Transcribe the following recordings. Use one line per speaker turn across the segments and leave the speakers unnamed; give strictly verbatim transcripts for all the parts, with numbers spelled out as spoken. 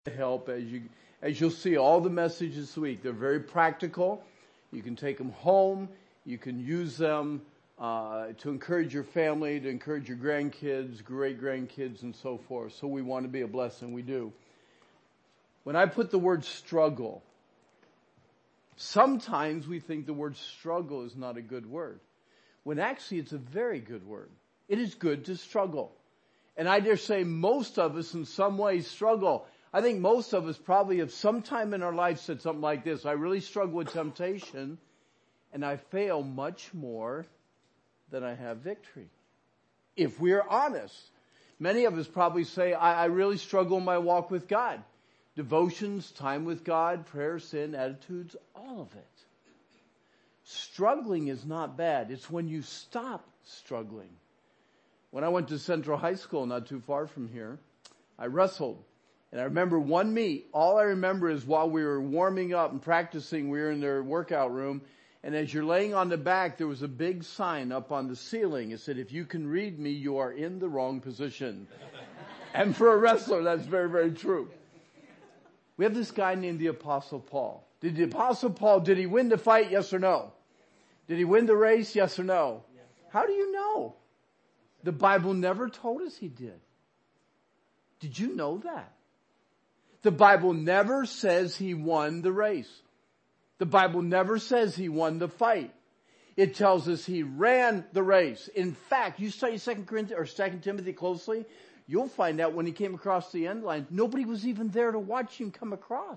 help as you as you'll see all the messages this week. They're very practical. You can take them home. You can use them uh, to encourage your family, to encourage your grandkids, great grandkids, and so forth. So we want to be a blessing. We do. When I put the word struggle, sometimes we think the word struggle is not a good word, when actually it's a very good word. It is good to struggle. And I dare say most of us in some ways struggle. I think most of us probably have sometime in our life said something like this: I really struggle with temptation and I fail much more than I have victory. If we're honest, many of us probably say, I, I really struggle in my walk with God. Devotions, time with God, prayer, sin, attitudes, all of it. Struggling is not bad. It's when you stop struggling. When I went to Central High School, not too far from here, I wrestled. And I remember one meet, all I remember is while we were warming up and practicing, we were in their workout room, and as you're laying on the back, there was a big sign up on the ceiling. It said, if you can read me, you are in the wrong position. And for a wrestler, that's very, very true. We have this guy named the Apostle Paul. Did the Apostle Paul, did he win the fight? Yes or no? Did he win the race? Yes or no? Yes. How do you know? The Bible never told us he did. Did you know that? The Bible never says he won the race. The Bible never says he won the fight. It tells us he ran the race. In fact, you study Second Corinthians or Second Timothy closely, you'll find out when he came across the end line, nobody was even there to watch him come across.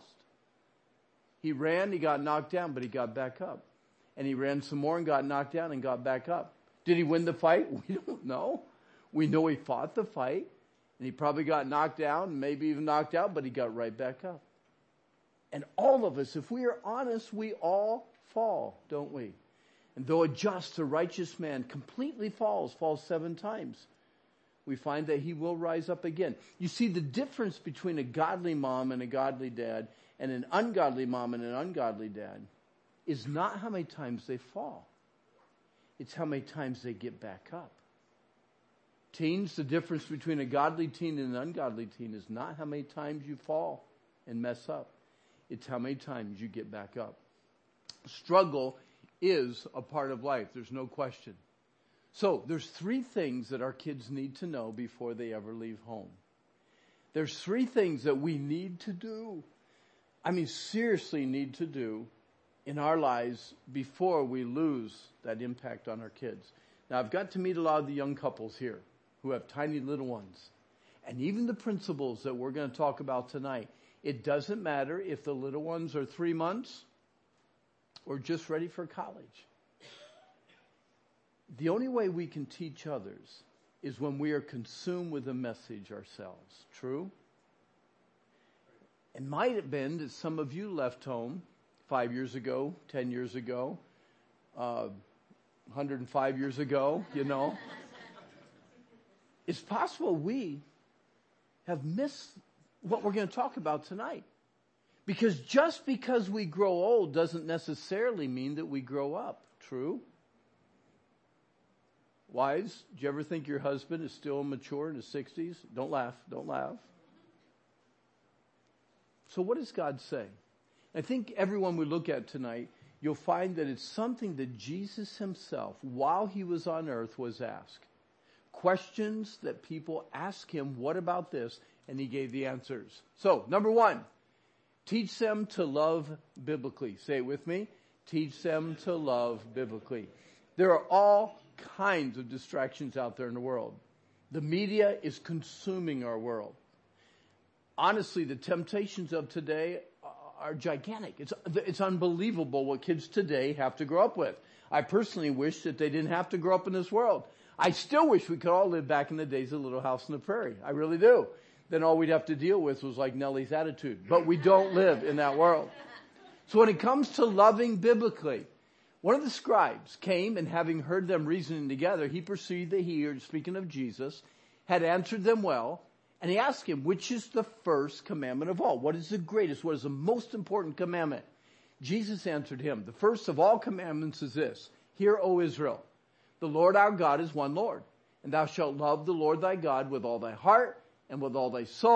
He ran, he got knocked down, but he got back up. And he ran some more and got knocked down and got back up. Did he win the fight? We don't know. We know he fought the fight. And he probably got knocked down, maybe even knocked out, but he got right back up. And all of us, if we are honest, we all fall, don't we? And though a just, a righteous man completely falls, falls seven times, we find that he will rise up again. You see, the difference between a godly mom and a godly dad and an ungodly mom and an ungodly dad is not how many times they fall. It's how many times they get back up. Teens, the difference between a godly teen and an ungodly teen is not how many times you fall and mess up. It's how many times you get back up. Struggle is a part of life. There's no question. So there's three things that our kids need to know before they ever leave home. There's three things that we need to do. I mean, seriously need to do in our lives before we lose that impact on our kids. Now, I've got to meet a lot of the young couples here who have tiny little ones. And even the principles that we're going to talk about tonight, it doesn't matter if the little ones are three months or just ready for college. The only way we can teach others is when we are consumed with a message ourselves. True? It might have been that some of you left home five years ago, ten years ago, uh, one hundred five years ago, you know. It's possible we have missed what we're going to talk about tonight. Because just because we grow old doesn't necessarily mean that we grow up. True? Wives, do you ever think your husband is still mature in his sixties? Don't laugh. Don't laugh. So what does God say? I think everyone we look at tonight, you'll find that it's something that Jesus himself, while he was on earth, was asked. Questions that people ask him, what about this? And he gave the answers. So, number one, teach them to love biblically. Say it with me. Teach them to love biblically. There are all kinds of distractions out there in the world. The media is consuming our world. Honestly, the temptations of today are gigantic. It's, it's unbelievable what kids today have to grow up with. I personally wish that they didn't have to grow up in this world. I still wish we could all live back in the days of Little House on the Prairie. I really do. Then all we'd have to deal with was like Nellie's attitude. But we don't live in that world. So when it comes to loving biblically, one of the scribes came, and having heard them reasoning together, he perceived that he, or speaking of Jesus, had answered them well. And he asked him, which is the first commandment of all? What is the greatest? What is the most important commandment? Jesus answered him, the first of all commandments is this: Hear, O Israel, the Lord our God is one Lord, and thou shalt love the Lord thy God with all thy heart, and with all thy soul,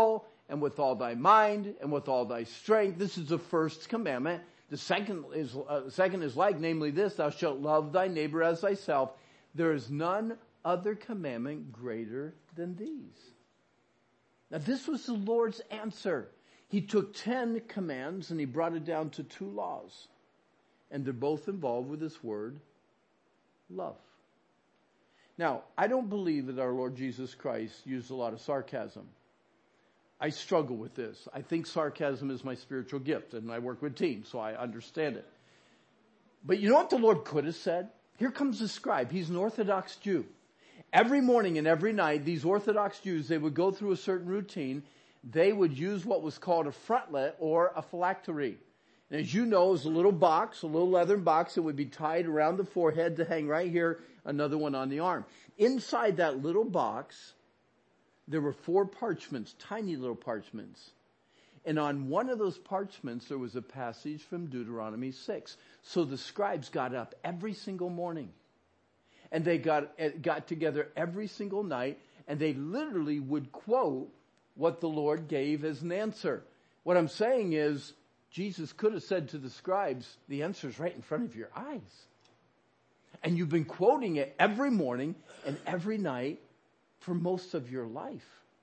and with all thy mind, and with all thy strength. This is the first commandment. The second is, uh, second is like, namely this, thou shalt love thy neighbor as thyself. There is none other commandment greater than these. Now this was the Lord's answer. He took ten commands and he brought it down to two laws. And they're both involved with this word, love. Now, I don't believe that our Lord Jesus Christ used a lot of sarcasm. I struggle with this. I think sarcasm is my spiritual gift, and I work with teens, so I understand it. But you know what the Lord could have said? Here comes the scribe. He's an Orthodox Jew. Every morning and every night, these Orthodox Jews, they would go through a certain routine. They would use what was called a frontlet or a phylactery. And as you know, it's a little box, a little leathern box that would be tied around the forehead to hang right here, another one on the arm. Inside that little box, there were four parchments, tiny little parchments. And on one of those parchments, there was a passage from Deuteronomy six. So the scribes got up every single morning. And they got, got together every single night, and they literally would quote what the Lord gave as an answer. What I'm saying is, Jesus could have said to the scribes, the answer is right in front of your eyes. And you've been quoting it every morning and every night for most of your life.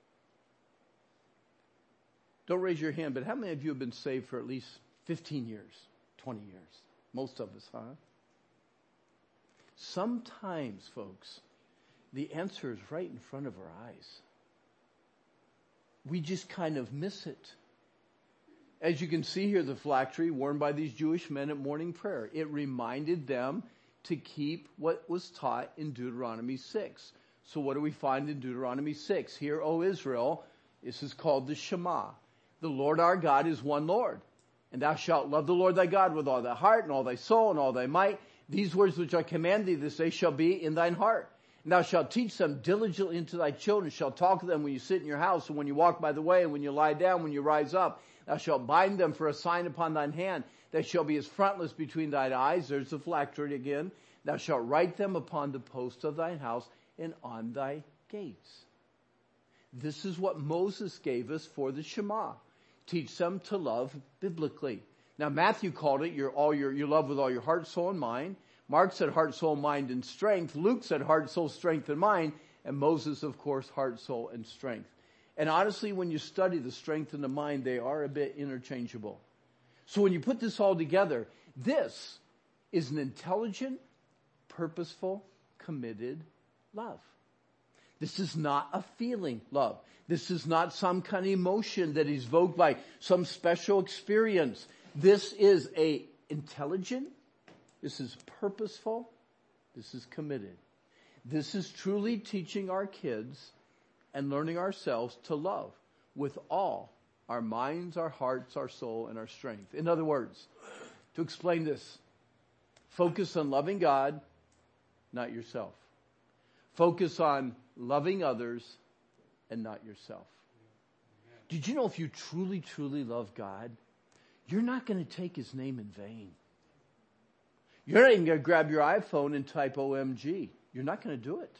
Don't raise your hand, but how many of you have been saved for at least fifteen years, twenty years? Most of us, huh? Sometimes, folks, the answer is right in front of our eyes. We just kind of miss it. As you can see here, the phylactery worn by these Jewish men at morning prayer, it reminded them to keep what was taught in Deuteronomy six. So what do we find in Deuteronomy six? Hear, O Israel, this is called the Shema. The Lord our God is one Lord. And thou shalt love the Lord thy God with all thy heart and all thy soul and all thy might. These words which I command thee this day shall be in thine heart. And thou shalt teach them diligently unto thy children, shalt talk to them when you sit in your house, and when you walk by the way, and when you lie down, when you rise up. Thou shalt bind them for a sign upon thine hand. They shall be as frontlets between thine eyes. There's the phylactery again. Thou shalt write them upon the posts of thine house and on thy gates. This is what Moses gave us for the Shema. Teach them to love biblically. Now Matthew called it your all your you love with all your heart, soul, and mind. Mark said heart, soul, mind, and strength. Luke said heart, soul, strength, and mind. And Moses, of course, heart, soul, and strength. And honestly, when you study the strength and the mind, they are a bit interchangeable. So when you put this all together, this is an intelligent, purposeful, committed love. This is not a feeling love. This is not some kind of emotion that is evoked by some special experience. This is a intelligent, this is purposeful, this is committed. This is truly teaching our kids and learning ourselves to love with all our minds, our hearts, our soul, and our strength. In other words, to explain this, focus on loving God, not yourself. Focus on loving others and not yourself. Did you know if you truly, truly love God, you're not going to take his name in vain. You're not even going to grab your iPhone and type O M G. You're not going to do it.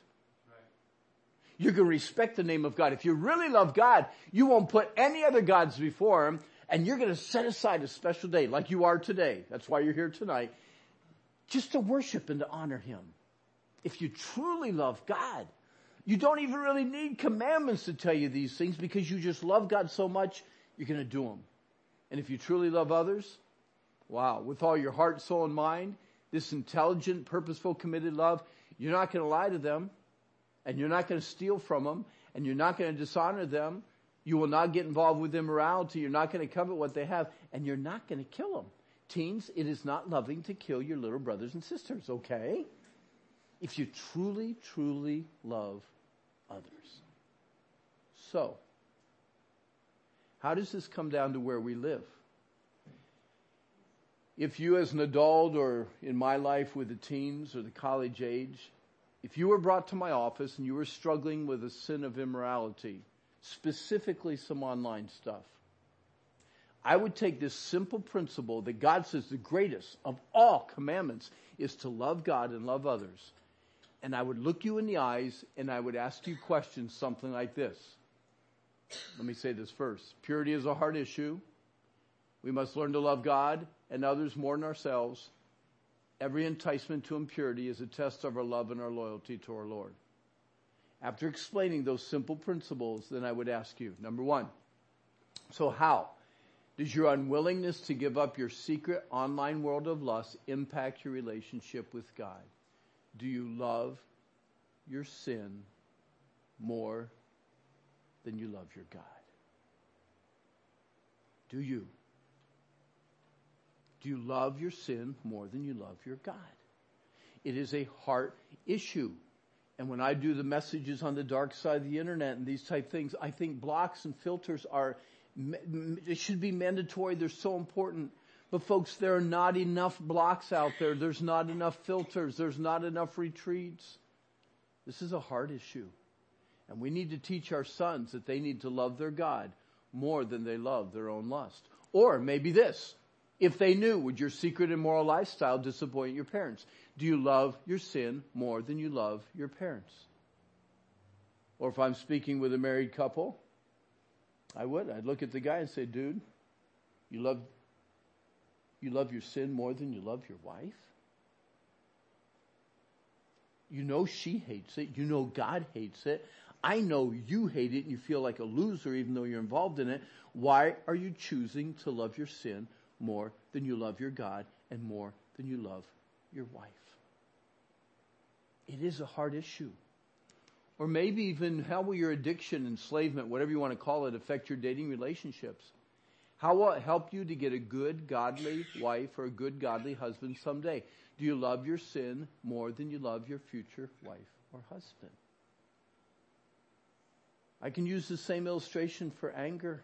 You're going to respect the name of God. If you really love God, you won't put any other gods before him, and you're going to set aside a special day like you are today. That's why you're here tonight, just to worship and to honor him. If you truly love God, you don't even really need commandments to tell you these things because you just love God so much, you're going to do them. And if you truly love others, wow, with all your heart, soul, and mind, this intelligent, purposeful, committed love, you're not going to lie to them. And you're not going to steal from them, and you're not going to dishonor them. You will not get involved with immorality. You're not going to covet what they have, and you're not going to kill them. Teens, it is not loving to kill your little brothers and sisters, okay? If you truly, truly love others. So, how does this come down to where we live? If you as an adult, or in my life with the teens or the college age, if you were brought to my office and you were struggling with a sin of immorality, specifically some online stuff, I would take this simple principle that God says the greatest of all commandments is to love God and love others. And I would look you in the eyes and I would ask you questions, something like this. Let me say this first. Purity is a hard issue. We must learn to love God and others more than ourselves. Every enticement to impurity is a test of our love and our loyalty to our Lord. After explaining those simple principles, then I would ask you, number one, so how does your unwillingness to give up your secret online world of lust impact your relationship with God? Do you love your sin more than you love your God? Do you? Do you love your sin more than you love your God? It is a heart issue. And when I do the messages on the dark side of the internet and these type things, I think blocks and filters are, they should be mandatory. They're so important. But folks, there are not enough blocks out there. There's not enough filters. There's not enough retreats. This is a heart issue. And we need to teach our sons that they need to love their God more than they love their own lust. Or maybe this. If they knew, would your secret immoral lifestyle disappoint your parents? Do you love your sin more than you love your parents? Or if I'm speaking with a married couple, I would. I'd look at the guy and say, dude, you love, you love your sin more than you love your wife? You know she hates it. You know God hates it. I know you hate it and you feel like a loser even though you're involved in it. Why are you choosing to love your sin more than you love your God and more than you love your wife? It is a hard issue. Or maybe even how will your addiction, enslavement, whatever you want to call it, affect your dating relationships? How will it help you to get a good, godly wife or a good, godly husband someday? Do you love your sin more than you love your future wife or husband? I can use the same illustration for anger,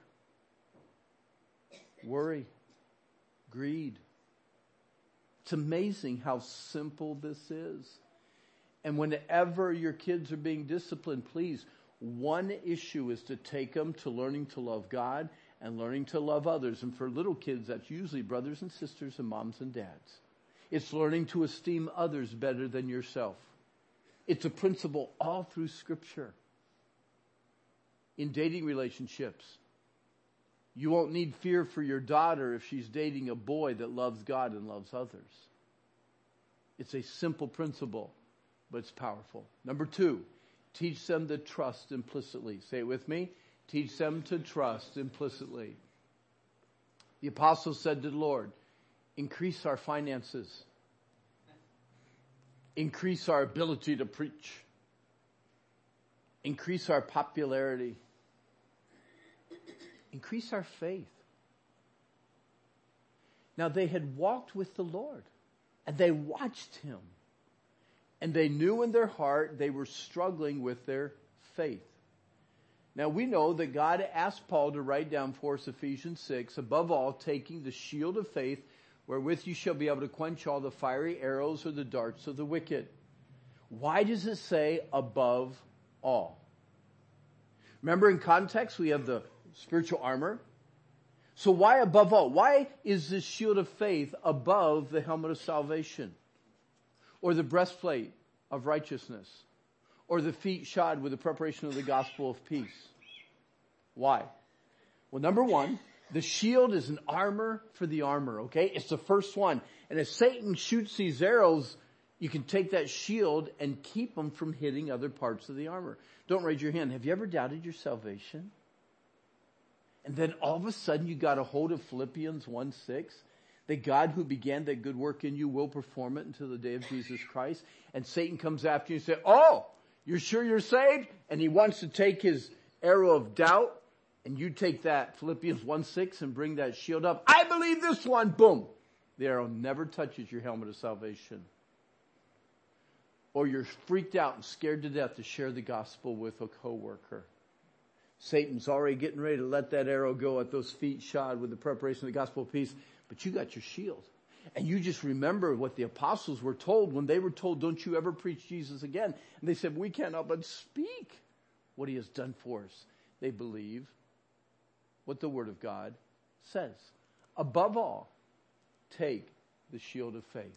worry, greed. It's amazing how simple this is. And whenever your kids are being disciplined, please, one issue is to take them to learning to love God and learning to love others. And for little kids, that's usually brothers and sisters and moms and dads. It's learning to esteem others better than yourself. It's a principle all through Scripture. In dating relationships, you won't need fear for your daughter if she's dating a boy that loves God and loves others. It's a simple principle, but it's powerful. Number two, teach them to trust implicitly. Say it with me. Teach them to trust implicitly. The apostle said to the Lord, increase our finances. Increase our ability to preach. Increase our popularity. Increase our faith. Now they had walked with the Lord and they watched Him. And they knew in their heart they were struggling with their faith. Now we know that God asked Paul to write down for us Ephesians six, above all, taking the shield of faith, wherewith you shall be able to quench all the fiery arrows or the darts of the wicked. Why does it say above all? Remember, in context, we have the spiritual armor. So why above all? Why is this shield of faith above the helmet of salvation? Or the breastplate of righteousness? Or the feet shod with the preparation of the gospel of peace? Why? Well, number one, the shield is an armor for the armor, okay? It's the first one. And as Satan shoots these arrows, you can take that shield and keep them from hitting other parts of the armor. Don't raise your hand. Have you ever doubted your salvation? And then all of a sudden you got a hold of Philippians one six, that God who began that good work in you will perform it until the day of Jesus Christ. And Satan comes after you and says, oh, you're sure you're saved? And he wants to take his arrow of doubt, and you take that Philippians one six and bring that shield up. I believe this one. Boom. The arrow never touches your helmet of salvation. Or you're freaked out and scared to death to share the gospel with a coworker. Satan's already getting ready to let that arrow go at those feet shod with the preparation of the gospel of peace. But you got your shield. And you just remember what the apostles were told when they were told, don't you ever preach Jesus again. And they said, we can't help but speak what He has done for us. They believe what the Word of God says. Above all, take the shield of faith.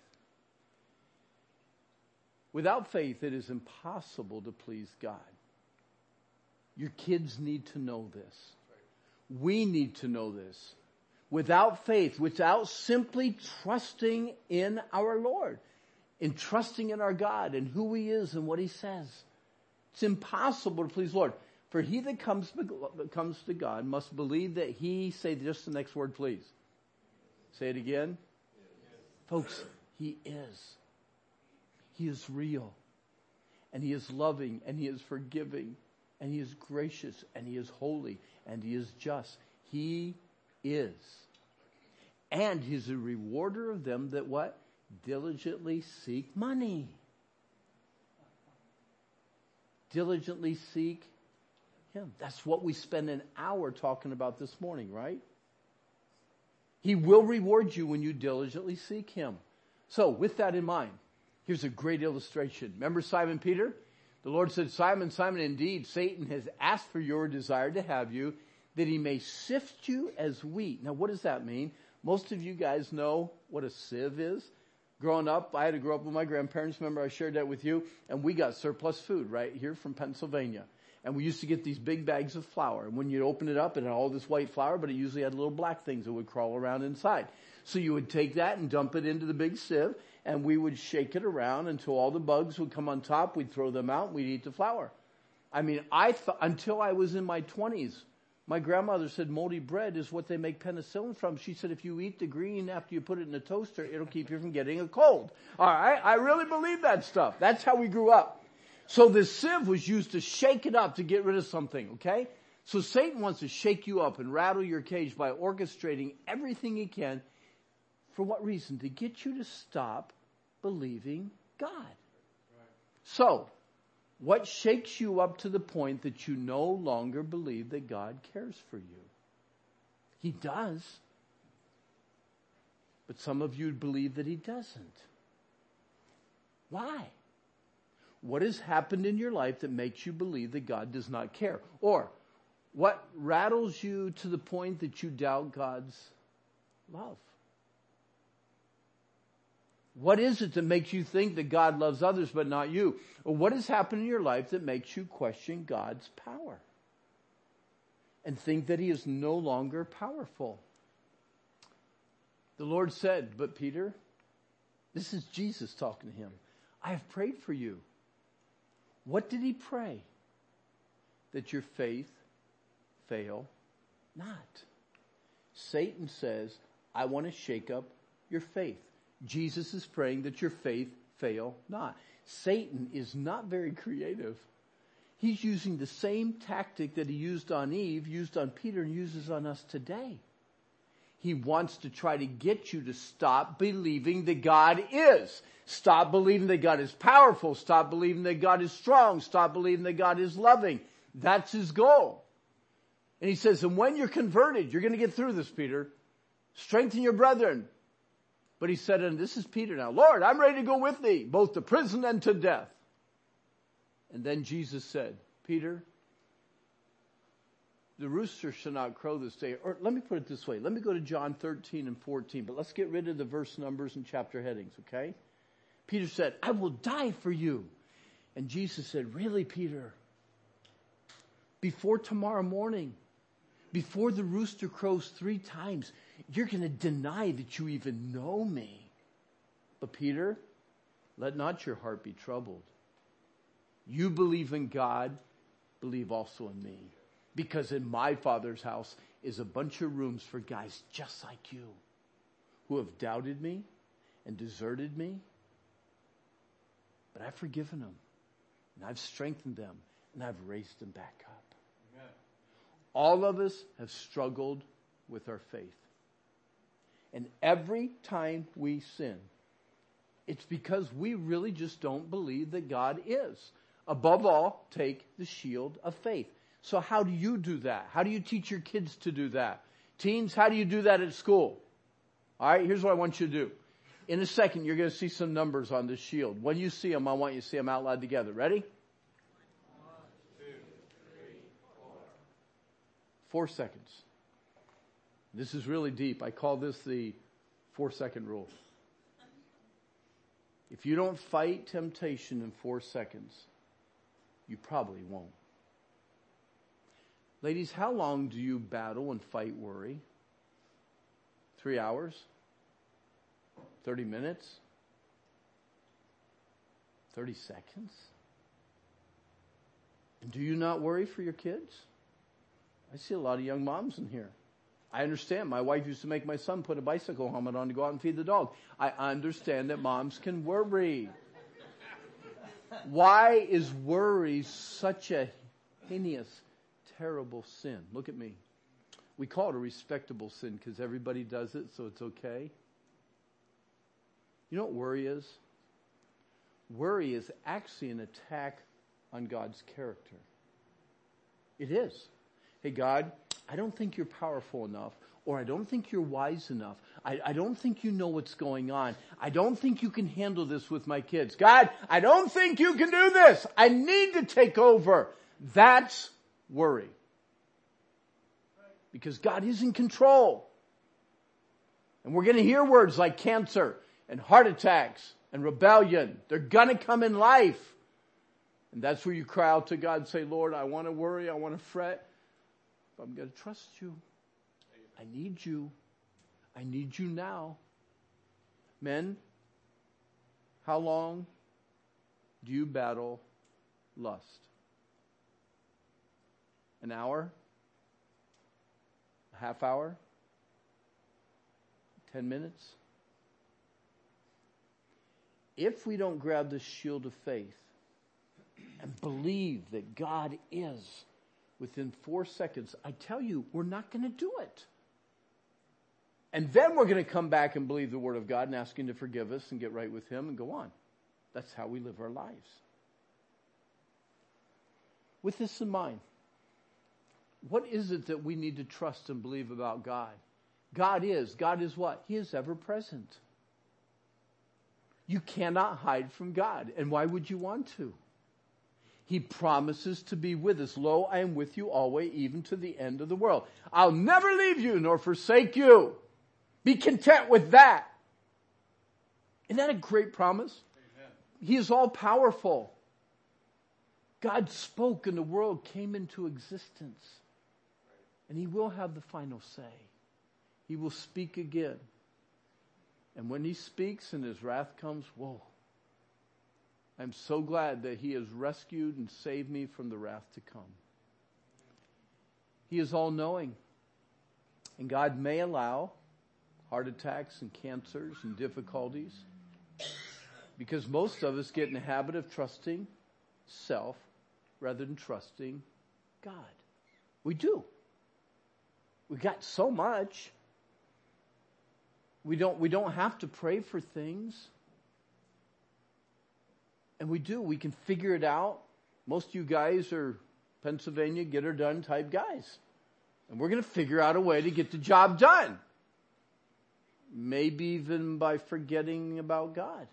Without faith, it is impossible to please God. Your kids need to know this. We need to know this. Without faith, without simply trusting in our Lord, in trusting in our God and who He is and what He says, it's impossible to please the Lord. For he that comes, comes to God must believe that He, say just the next word please. Say it again. Yes. Folks, He is. He is real. And He is loving, and He is forgiving, and He is gracious, and He is holy, and He is just. He is. And He's a rewarder of them that what? Diligently seek money. Diligently seek Him. That's what we spend an hour talking about this morning, right? He will reward you when you diligently seek Him. So, with that in mind, here's a great illustration. Remember Simon Peter? The Lord said, Simon, Simon, indeed, Satan has asked for your desire to have you, that he may sift you as wheat. Now, what does that mean? Most of you guys know what a sieve is. Growing up, I had to grow up with my grandparents. Remember, I shared that with you. And we got surplus food right here from Pennsylvania. And we used to get these big bags of flour. And when you open it up, it had all this white flour, but it usually had little black things that would crawl around inside. So you would take that and dump it into the big sieve, and we would shake it around until all the bugs would come on top. We'd throw them out, and we'd eat the flour. I mean, I thought, until I was in my twenties, my grandmother said moldy bread is what they make penicillin from. She said if you eat the green after you put it in the toaster, it'll keep you from getting a cold. All right? I really believe that stuff. That's how we grew up. So this sieve was used to shake it up to get rid of something, okay? So Satan wants to shake you up and rattle your cage by orchestrating everything he can. For what reason? To get you to stop believing God. Right. So, what shakes you up to the point that you no longer believe that God cares for you? He does. But some of you believe that He doesn't. Why? What has happened in your life that makes you believe that God does not care? Or, what rattles you to the point that you doubt God's love? What is it that makes you think that God loves others but not you? Or what has happened in your life that makes you question God's power and think that He is no longer powerful? The Lord said, but Peter, this is Jesus talking to him, I have prayed for you. What did He pray? That your faith fail not. Satan says, I want to shake up your faith. Jesus is praying that your faith fail not. Satan is not very creative. He's using the same tactic that he used on Eve, used on Peter, and uses on us today. He wants to try to get you to stop believing that God is. Stop believing that God is powerful. Stop believing that God is strong. Stop believing that God is loving. That's his goal. And he says, and when you're converted, you're going to get through this, Peter. Strengthen your brethren. But he said, and this is Peter now, Lord, I'm ready to go with thee, both to prison and to death. And then Jesus said, Peter, the rooster shall not crow this day. Or let me put it this way. Let me go to John thirteen and fourteen, but let's get rid of the verse numbers and chapter headings, okay? Peter said, I will die for you. And Jesus said, really, Peter? Before tomorrow morning, before the rooster crows three times, you're going to deny that you even know me. But Peter, let not your heart be troubled. You believe in God, believe also in me. Because in my Father's house is a bunch of rooms for guys just like you who have doubted me and deserted me. But I've forgiven them, and I've strengthened them, and I've raised them back up. Amen. All of us have struggled with our faith. And every time we sin, it's because we really just don't believe that God is. Above all, take the shield of faith. So how do you do that? How do you teach your kids to do that? Teens, how do you do that at school? All right, here's what I want you to do. In a second, you're going to see some numbers on this shield. When you see them, I want you to see them out loud together. Ready? One, two, three, four. Four seconds. This is really deep. I call this the four-second rule. If you don't fight temptation in four seconds, you probably won't. Ladies, how long do you battle and fight worry? Three hours? Thirty minutes? Thirty seconds? And do you not worry for your kids? I see a lot of young moms in here. I understand. My wife used to make my son put a bicycle helmet on to go out and feed the dog. I understand that moms can worry. Why is worry such a heinous, terrible sin? Look at me. We call it a respectable sin because everybody does it, so it's okay. You know what worry is? Worry is actually an attack on God's character. It is. Hey, God, I don't think you're powerful enough, or I don't think you're wise enough. I, I don't think you know what's going on. I don't think you can handle this with my kids. God, I don't think you can do this. I need to take over. That's worry. Because God is in control. And we're going to hear words like cancer and heart attacks and rebellion. They're going to come in life. And that's where you cry out to God and say, Lord, I want to worry, I want to fret, but I'm going to trust you. I need you. I need you now. Men, how long do you battle lust? An hour? A half hour? Ten minutes? If we don't grab the shield of faith and believe that God is within four seconds, I tell you, we're not going to do it. And then we're going to come back and believe the Word of God and ask Him to forgive us and get right with Him and go on. That's how we live our lives. With this in mind, what is it that we need to trust and believe about God? God is. God is what? He is ever present. You cannot hide from God. And why would you want to? He promises to be with us. Lo, I am with you always, even to the end of the world. I'll never leave you nor forsake you. Be content with that. Isn't that a great promise? Amen. He is all powerful. God spoke and the world came into existence. And He will have the final say. He will speak again. And when He speaks and His wrath comes, whoa. I'm so glad that He has rescued and saved me from the wrath to come. He is all-knowing. And God may allow heart attacks and cancers and difficulties because most of us get in the habit of trusting self rather than trusting God. We do. We got so much. We don't, we don't have to pray for things. And we do. We can figure it out. Most of you guys are Pennsylvania get her done type guys. And we're going to figure out a way to get the job done. Maybe even by forgetting about God.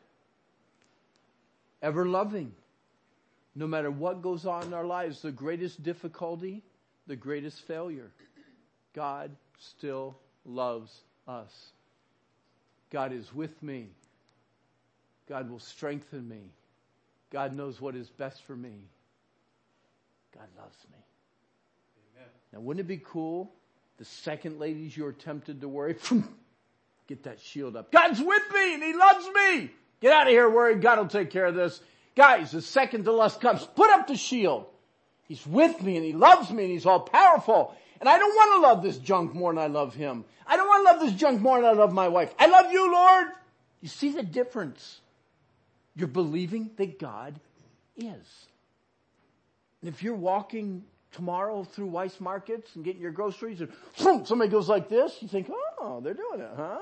Ever loving. No matter what goes on in our lives, the greatest difficulty, the greatest failure. God still loves us. God is with me. God will strengthen me. God knows what is best for me. God loves me. Amen. Now, wouldn't it be cool? The second, ladies, you're tempted to worry, get that shield up. God's with me and He loves me. Get out of here worried. God will take care of this. Guys, the second the lust comes, put up the shield. He's with me and He loves me and He's all powerful. And I don't want to love this junk more than I love Him. I don't want to love this junk more than I love my wife. I love you, Lord. You see the difference? You're believing that God is. And if you're walking tomorrow through Weiss Markets and getting your groceries and boom, somebody goes like this, you think, oh, they're doing it, huh?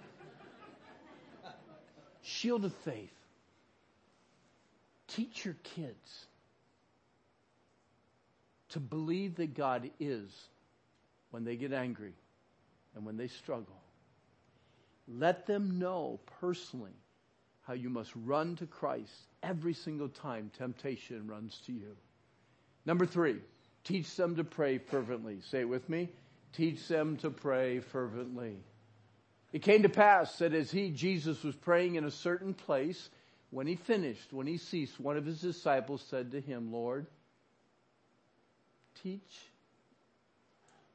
Shield of faith. Teach your kids to believe that God is when they get angry and when they struggle. Let them know personally how you must run to Christ every single time temptation runs to you. Number three, teach them to pray fervently. Say it with me. Teach them to pray fervently. It came to pass that as he, Jesus, was praying in a certain place, when he finished, when he ceased, one of his disciples said to him, Lord, teach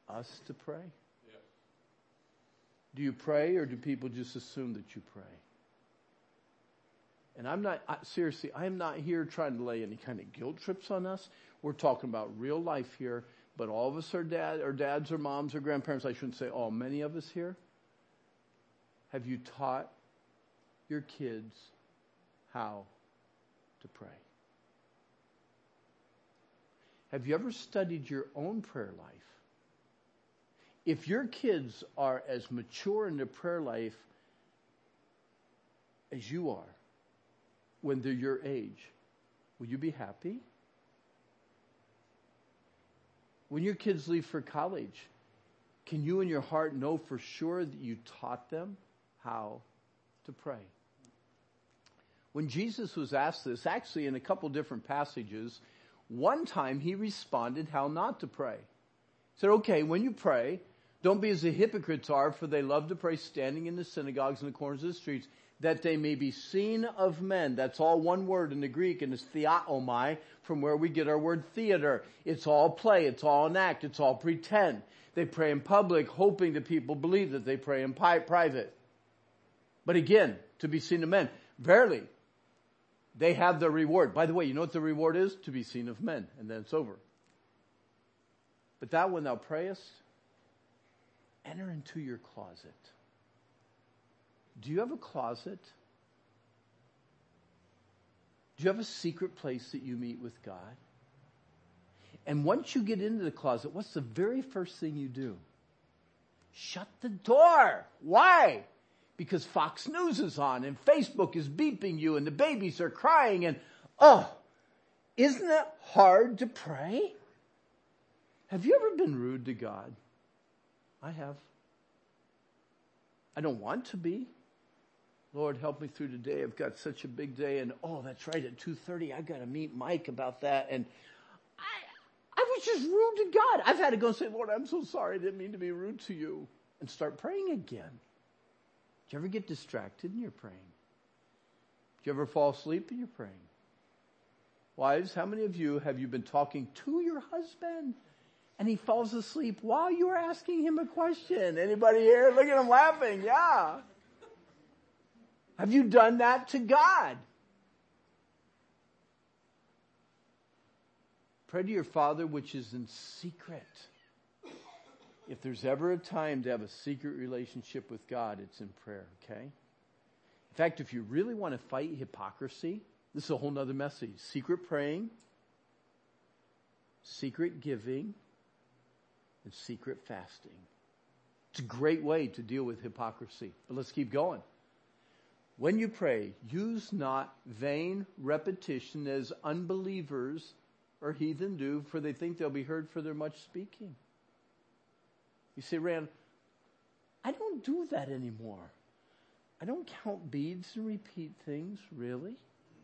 us to pray? Yeah. Do you pray, or do people just assume that you pray? And I'm not, I, seriously, I'm not here trying to lay any kind of guilt trips on us. We're talking about real life here, but all of us are dad, or dads or moms or grandparents. I shouldn't say all, many of us here. Have you taught your kids how to pray? Have you ever studied your own prayer life? If your kids are as mature in their prayer life as you are when they're your age, will you be happy? When your kids leave for college, can you in your heart know for sure that you taught them how to pray? When Jesus was asked this, actually in a couple different passages, one time he responded how not to pray. He said, okay, when you pray, don't be as the hypocrites are, for they love to pray standing in the synagogues and the corners of the streets, that they may be seen of men. That's all one word in the Greek, and it's theaomai, from where we get our word theater. It's all play, it's all an act, it's all pretend. They pray in public, hoping that people believe that they pray in pi- private. But again, to be seen of men. Verily, they have their reward. By the way, you know what the reward is? To be seen of men, and then it's over. But thou, when thou prayest, enter into your closet. Do you have a closet? Do you have a secret place that you meet with God? And once you get into the closet, what's the very first thing you do? Shut the door. Why? Because Fox News is on and Facebook is beeping you and the babies are crying and, oh, isn't it hard to pray? Have you ever been rude to God? I have. I don't want to be. Lord, help me through today. I've got such a big day, and oh, that's right, at two thirty, I've got to meet Mike about that. And I, I was just rude to God. I've had to go and say, Lord, I'm so sorry. I didn't mean to be rude to you. And start praying again. Do you ever get distracted and you're praying? Do you ever fall asleep and you're praying? Wives, how many of you have you been talking to your husband and he falls asleep while you are asking him a question? Anybody here? Look at him laughing. Yeah. Have you done that to God? Pray to your Father which is in secret. If there's ever a time to have a secret relationship with God, it's in prayer, okay? In fact, if you really want to fight hypocrisy, this is a whole nother message. Secret praying, secret giving, and secret fasting. It's a great way to deal with hypocrisy. But let's keep going. When you pray, use not vain repetition as unbelievers or heathen do, for they think they'll be heard for their much speaking. You say, Rand, I don't do that anymore. I don't count beads and repeat things, really.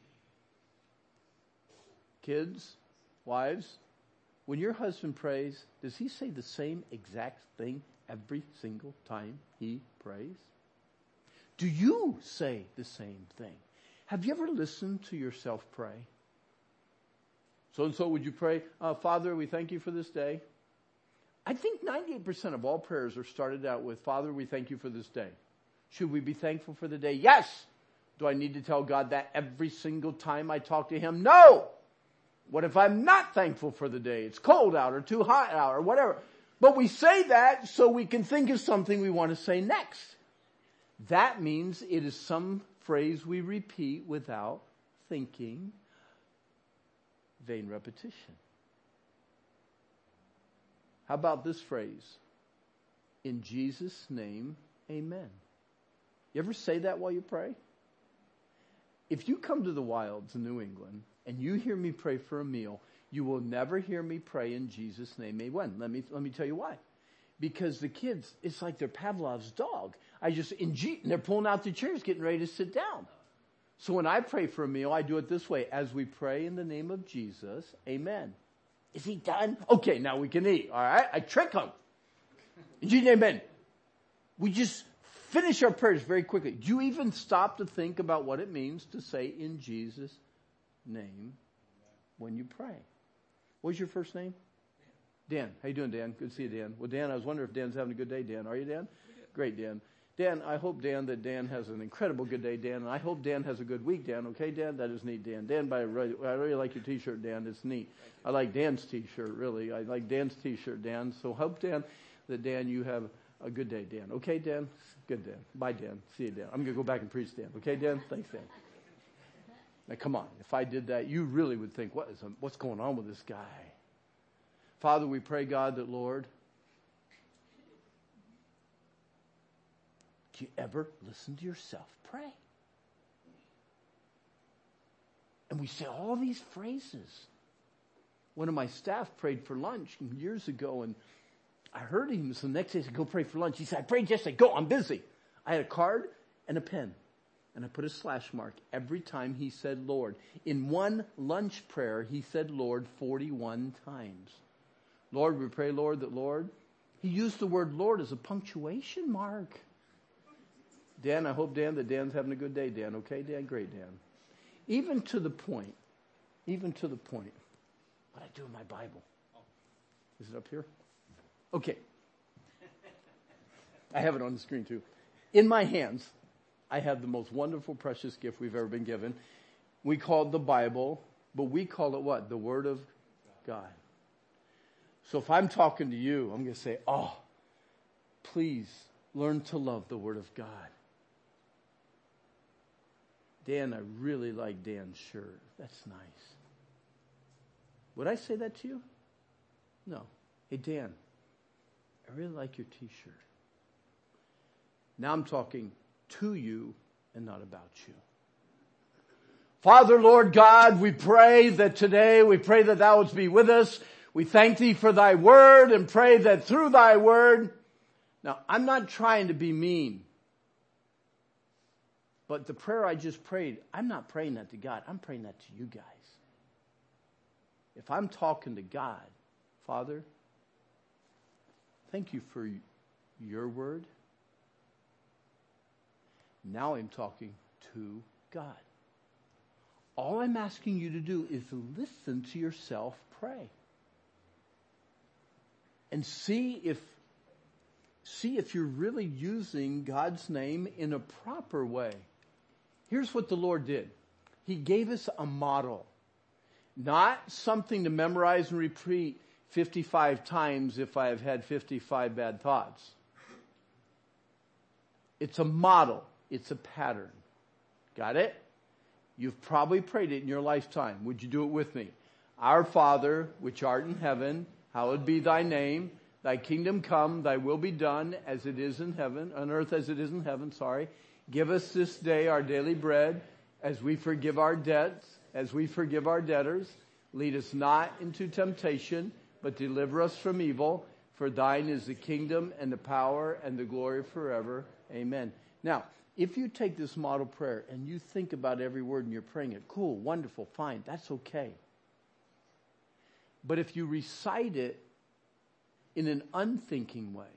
Kids, wives, when your husband prays, does he say the same exact thing every single time he prays? Do you say the same thing? Have you ever listened to yourself pray? So-and-so, would you pray, uh, Father, we thank you for this day. I think ninety-eight percent of all prayers are started out with, Father, we thank you for this day. Should we be thankful for the day? Yes. Do I need to tell God that every single time I talk to him? No. What if I'm not thankful for the day? It's cold out or too hot out or whatever. But we say that so we can think of something we want to say next. That means it is some phrase we repeat without thinking. Vain repetition. How about this phrase? In Jesus' name, amen. You ever say that while you pray? If you come to the wilds in New England and you hear me pray for a meal, you will never hear me pray in Jesus' name, amen. Let me, let me tell you why. Because the kids, it's like they're Pavlov's dog. I just, in G, and they're pulling out the chairs, getting ready to sit down. So when I pray for a meal, I do it this way. As we pray in the name of Jesus, amen. Is he done? Okay, now we can eat. All right? I trick him. In Jesus' name, amen. We just finish our prayers very quickly. Do you even stop to think about what it means to say in Jesus' name when you pray? What's your first name? Dan, how you doing, Dan? Good to see you, Dan. Well, Dan, I was wondering if Dan's having a good day, Dan. Are you, Dan? Great, Dan. Dan, I hope, Dan, that Dan has an incredible good day, Dan. And I hope Dan has a good week, Dan. Okay, Dan? That is neat, Dan. Dan, by, I really like your T-shirt, Dan. It's neat. I like Dan's T-shirt, really. I like Dan's T-shirt, Dan. So hope, Dan, that, Dan, you have a good day, Dan. Okay, Dan? Good, Dan. Bye, Dan. See you, Dan. I'm going to go back and preach, Dan. Okay, Dan? Thanks, Dan. Now, come on. If I did that, you really would think, what is, what's going on with this guy? Father, we pray, God, that, Lord, do you ever listen to yourself pray? And we say all these phrases. One of my staff prayed for lunch years ago, and I heard him. So the next day, he said, go pray for lunch. He said, I prayed yesterday. Go, I'm busy. I had a card and a pen, and I put a slash mark every time he said Lord. In one lunch prayer, he said Lord forty-one times. Lord, we pray, Lord, that Lord, he used the word Lord as a punctuation mark. Dan, I hope, Dan, that Dan's having a good day, Dan. Okay, Dan? Great, Dan. Even to the point, even to the point, what I do in my Bible. Is it up here? Okay. I have it on the screen too. In my hands, I have the most wonderful, precious gift we've ever been given. We call it the Bible, but we call it what? The Word of God. So if I'm talking to you, I'm going to say, oh, please learn to love the Word of God. Dan, I really like Dan's shirt. That's nice. Would I say that to you? No. Hey, Dan, I really like your T-shirt. Now I'm talking to you and not about you. Father, Lord God, we pray that today, we pray that thou wouldst be with us. We thank thee for thy word and pray that through thy word. Now, I'm not trying to be mean. But the prayer I just prayed, I'm not praying that to God. I'm praying that to you guys. If I'm talking to God, Father, thank you for your word. Now I'm talking to God. All I'm asking you to do is listen to yourself pray. And see if, see if you're really using God's name in a proper way. Here's what the Lord did. He gave us a model. Not something to memorize and repeat fifty-five times if I have had fifty-five bad thoughts. It's a model. It's a pattern. Got it? You've probably prayed it in your lifetime. Would you do it with me? Our Father, which art in heaven, hallowed be thy name. Thy kingdom come, thy will be done as it is in heaven, on earth as it is in heaven, sorry. Give us this day our daily bread, as we forgive our debts, as we forgive our debtors. Lead us not into temptation, but deliver us from evil. For thine is the kingdom and the power and the glory forever. Amen. Now, if you take this model prayer and you think about every word and you're praying it, cool, wonderful, fine, that's okay. But if you recite it in an unthinking way,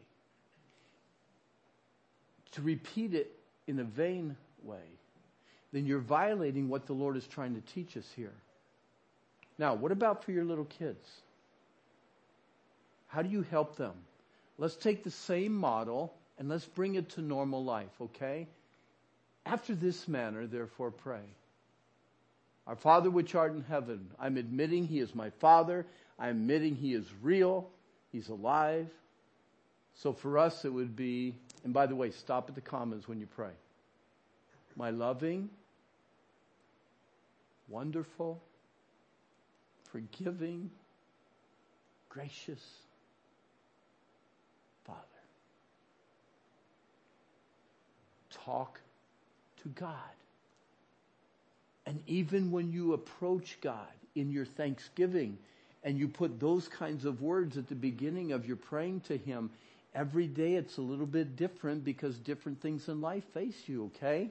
to repeat it in a vain way, then you're violating what the Lord is trying to teach us here. Now, what about for your little kids? How do you help them? Let's take the same model and let's bring it to normal life, okay? After this manner, therefore, pray. Our Father which art in heaven, I'm admitting he is my Father. I'm admitting he is real. He's alive. So for us, it would be, and by the way, stop at the commas when you pray. My loving, wonderful, forgiving, gracious Father. Talk to God. And even when you approach God in your thanksgiving and you put those kinds of words at the beginning of your praying to him, every day it's a little bit different because different things in life face you, okay?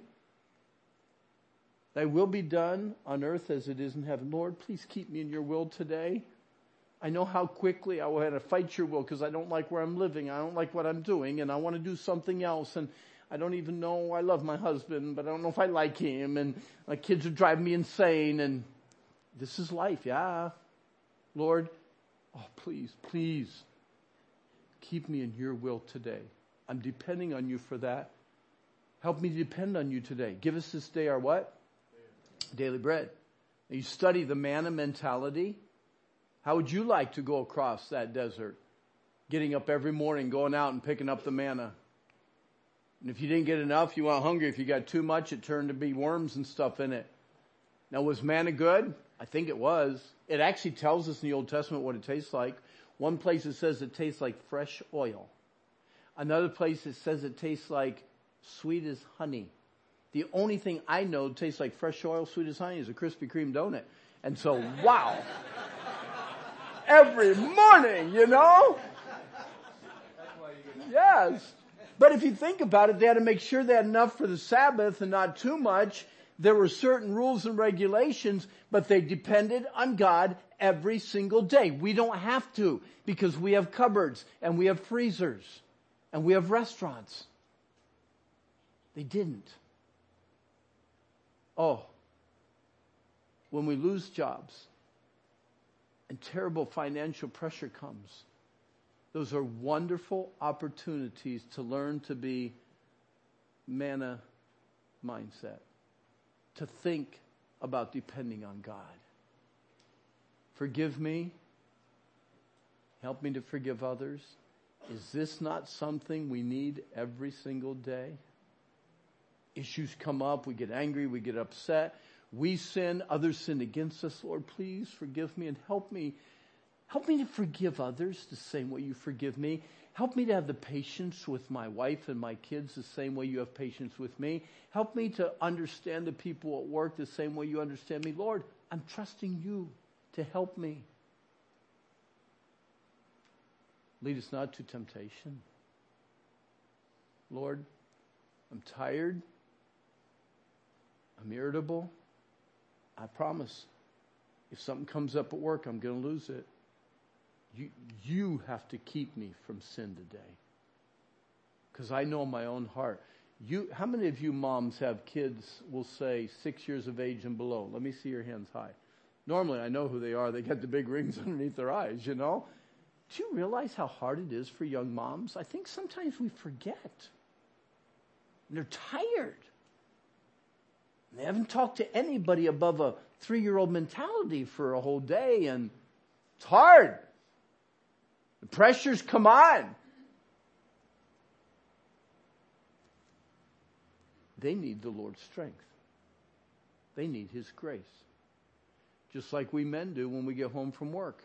Thy will be done on earth as it is in heaven. Lord, please keep me in your will today. I know how quickly I will have to fight your will because I don't like where I'm living. I don't like what I'm doing and I want to do something else. And I don't even know I love my husband, but I don't know if I like him. And my kids are driving me insane. And this is life, yeah. Lord, Oh, please, please keep me in your will today. I'm depending on you for that. Help me depend on you today. Give us this day our what? Daily bread. Now, you study the manna mentality. How would you like to go across that desert? Getting up every morning, going out and picking up the manna. And if you didn't get enough, you went hungry. If you got too much, it turned to be worms and stuff in it. Now, was manna good? I think it was. It actually tells us in the Old Testament what it tastes like. One place it says it tastes like fresh oil. Another place it says it tastes like sweet as honey. The only thing I know tastes like fresh oil, sweet as honey is a Krispy Kreme donut. And so, wow. Every morning, you know? Yes. But if you think about it, they had to make sure they had enough for the Sabbath and not too much. There were certain rules and regulations, but they depended on God every single day. We don't have to because we have cupboards and we have freezers and we have restaurants. They didn't. Oh, when we lose jobs and terrible financial pressure comes, those are wonderful opportunities to learn to be manna mindset, to think about depending on God. Forgive me. Help me to forgive others. Is this not something we need every single day? Issues come up, we get angry, we get upset, we sin, others sin against us. Lord, please forgive me and help me. Help me to forgive others the same way you forgive me. Help me to have the patience with my wife and my kids the same way you have patience with me. Help me to understand the people at work the same way you understand me. Lord, I'm trusting you to help me. Lead us not to temptation. Lord, I'm tired. I'm irritable. I promise, if something comes up at work, I'm going to lose it. You, you have to keep me from sin today. Because I know my own heart. You, how many of you moms have kids, will say, six years of age and below? Let me see your hands high. Normally, I know who they are. They got the big rings underneath their eyes, you know. Do you realize how hard it is for young moms? I think sometimes we forget. And they're tired. And they haven't talked to anybody above a three-year-old mentality for a whole day, and it's hard. The pressures come on. They need the Lord's strength. They need His grace. Just like we men do when we get home from work.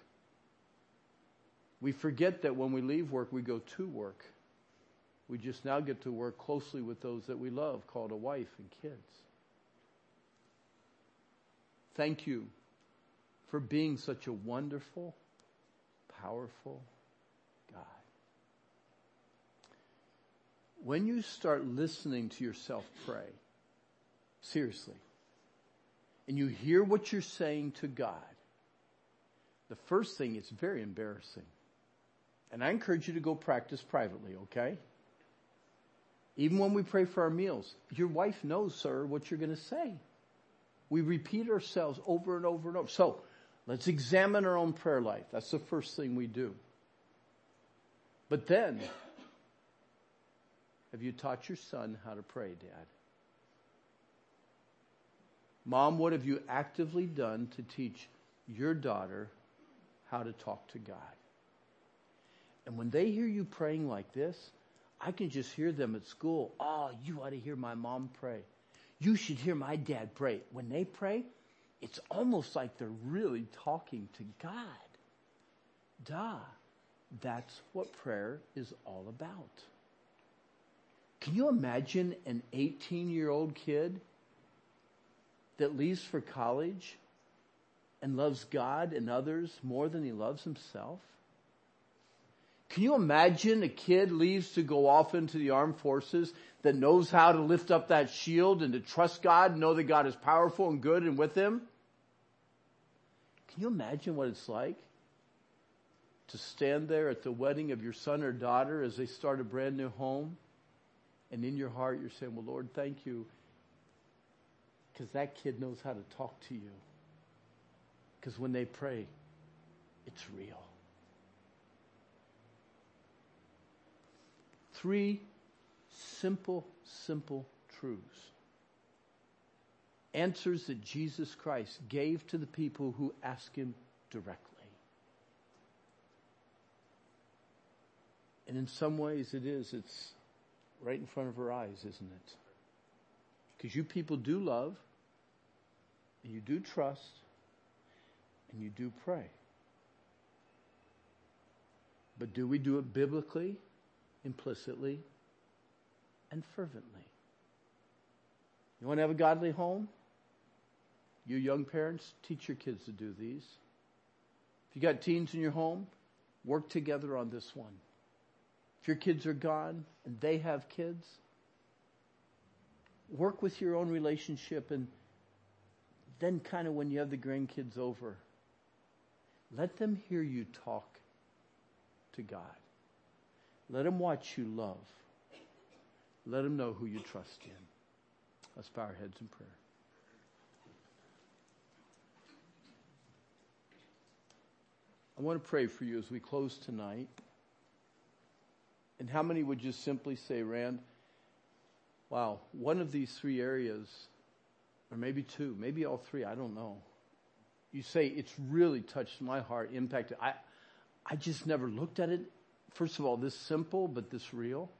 We forget that when we leave work, we go to work. We just now get to work closely with those that we love, called a wife and kids. Thank you for being such a wonderful, powerful God. When you start listening to yourself pray, seriously, and you hear what you're saying to God, the first thing, it's very embarrassing. And I encourage you to go practice privately, okay? Even when we pray for our meals, your wife knows, sir, what you're going to say. We repeat ourselves over and over and over. So, let's examine our own prayer life. That's the first thing we do. But then, have you taught your son how to pray, Dad? Mom, what have you actively done to teach your daughter how to talk to God? And when they hear you praying like this, I can just hear them at school. Oh, you ought to hear my mom pray. You should hear my dad pray. When they pray, it's almost like they're really talking to God. Duh. That's what prayer is all about. Can you imagine an eighteen-year-old kid that leaves for college and loves God and others more than he loves himself? Can you imagine a kid leaves to go off into the armed forces that knows how to lift up that shield and to trust God and know that God is powerful and good and with him? Can you imagine what it's like to stand there at the wedding of your son or daughter as they start a brand new home, and in your heart you're saying, well, Lord, thank you, because that kid knows how to talk to you. Because when they pray, it's real. Three simple, simple truths. Answers that Jesus Christ gave to the people who ask him directly. And in some ways it is. It's right in front of our eyes, isn't it? Because you people do love, and you do trust, and you do pray. But do we do it biblically, implicitly, and fervently? You want to have a godly home? You young parents, teach your kids to do these. If you got teens in your home, work together on this one. If your kids are gone and they have kids, work with your own relationship, and then kind of when you have the grandkids over, let them hear you talk to God. Let them watch you love. Let them know who you trust in. Let's bow our heads in prayer. I want to pray for you as we close tonight. And how many would just simply say, Rand, wow, one of these three areas, or maybe two, maybe all three, I don't know. You say, it's really touched my heart, impacted. I, I just never looked at it, first of all, this simple, but this real.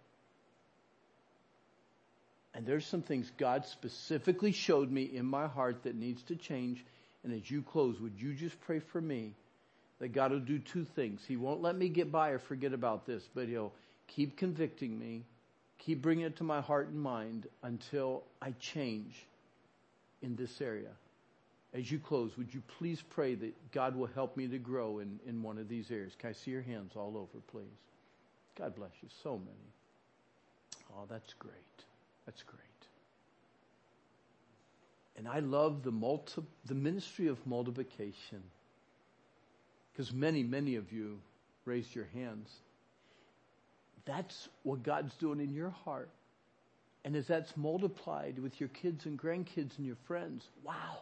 And there's some things God specifically showed me in my heart that needs to change. And as you close, would you just pray for me that God will do two things? He won't let me get by or forget about this, but he'll keep convicting me, keep bringing it to my heart and mind until I change in this area. As you close, would you please pray that God will help me to grow in, in one of these areas? Can I see your hands all over, please? God bless you. So many. Oh, that's great. That's great. And I love the multi, the ministry of multiplication. Because many, many of you raised your hands. That's what God's doing in your heart. And as that's multiplied with your kids and grandkids and your friends, wow.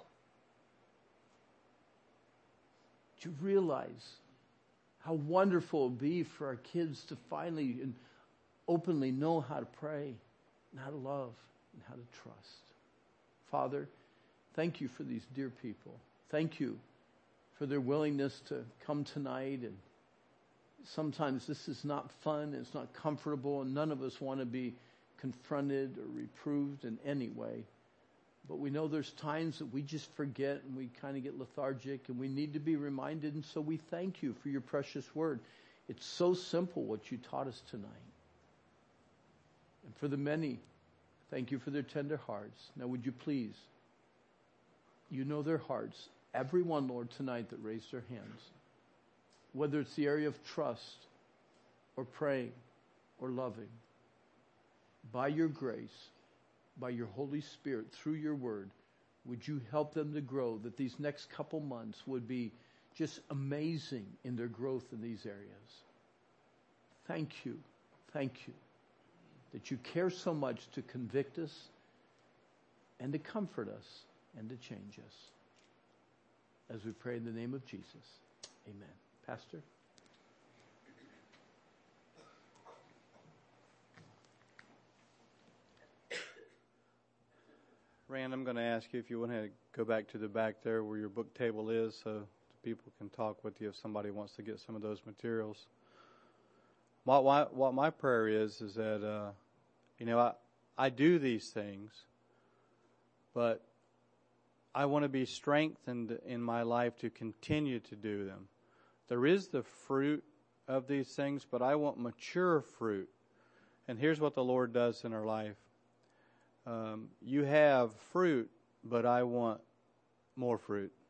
Do you realize how wonderful it would be for our kids to finally and openly know how to pray, and how to love, and how to trust? Father, thank you for these dear people. Thank you for their willingness to come tonight. And sometimes this is not fun, it's not comfortable, and none of us want to be confronted or reproved in any way. But we know there's times that we just forget and we kind of get lethargic, and we need to be reminded. And so we thank you for your precious word. It's so simple what you taught us tonight. And for the many, thank you for their tender hearts. Now would you please, you know their hearts. Everyone, Lord, tonight that raised their hands, whether it's the area of trust or praying or loving, by your grace, by your Holy Spirit, through your word, would you help them to grow, that these next couple months would be just amazing in their growth in these areas. Thank you. Thank you that you care so much to convict us and to comfort us and to change us. As we pray in the name of Jesus. Amen. Pastor?
Rand, I'm going to ask you if you want to go back to the back there where your book table is so the people can talk with you if somebody wants to get some of those materials. What, what, what my prayer is, is that, uh, you know, I, I do these things, but I want to be strengthened in my life to continue to do them. There is the fruit of these things, but I want mature fruit. And here's what the Lord does in our life. Um, you have fruit, but I want more fruit.